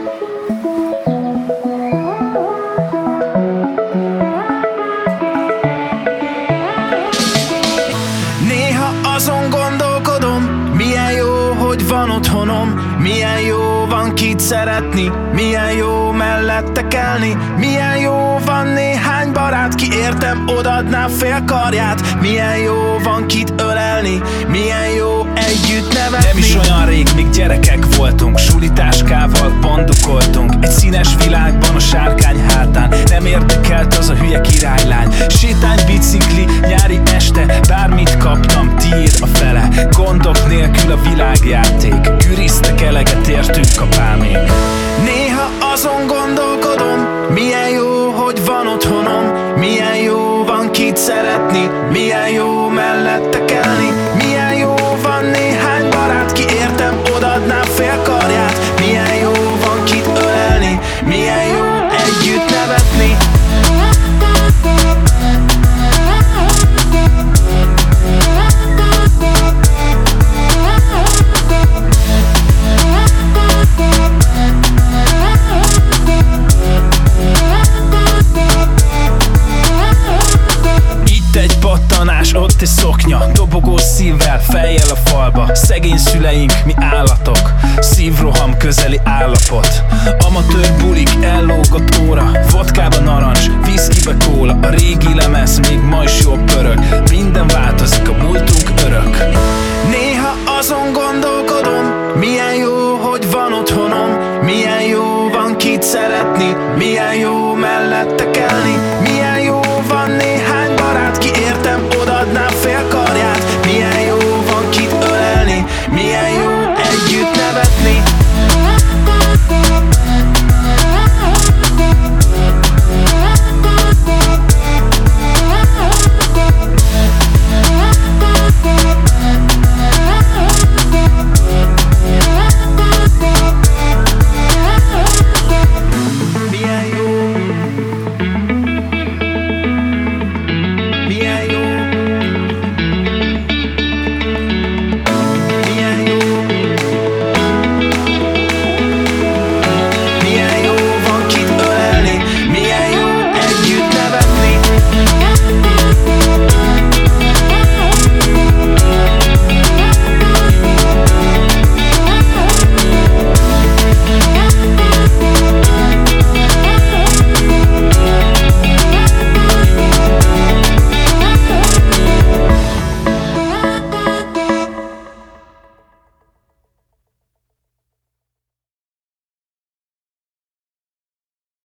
Néha azon gondolkodom, milyen jó, hogy van otthonom, milyen jó van kit szeretni, milyen jó mellette kelni, milyen jó van néhány barát, ki értem odaadná fél karját, milyen jó van kit ölelni, milyen jó együtt nevetni. Nem is olyan rég, még gyerekek voltunk, sulitáskával bandukoltunk, egy színes világban a sárkány hátán, nem érdekelt az a hülye királylány. Sétány, bicikli, nyári este, bármit kaptam, tiéd a fele, gondok nélkül a világjáték, ürisztek eleget értünk apámék. Néha azon gondolkodom, milyen jó, hogy van otthonom, milyen jó van kit szeretni, milyen jó mellette kelni, milyen jó van néhány barát, ki értem odaadná fél karját, milyen jó van kit ölelni, milyen jó együtt nevetni. Egy pattanás, ott egy szoknya, dobogó szívvel, fejjel a falba. Szegény szüleink, mi állatok, szívroham közeli állapot. Amatőr bulik, ellógott óra, vodkába narancs, viszkibe kóla. A régi lemez még ma is jól pörög, minden változik, a múltunk örök. Néha azon gondolkodom, milyen jó, hogy van otthonom, milyen jó van kit szeretni, milyen jó mellette kelni,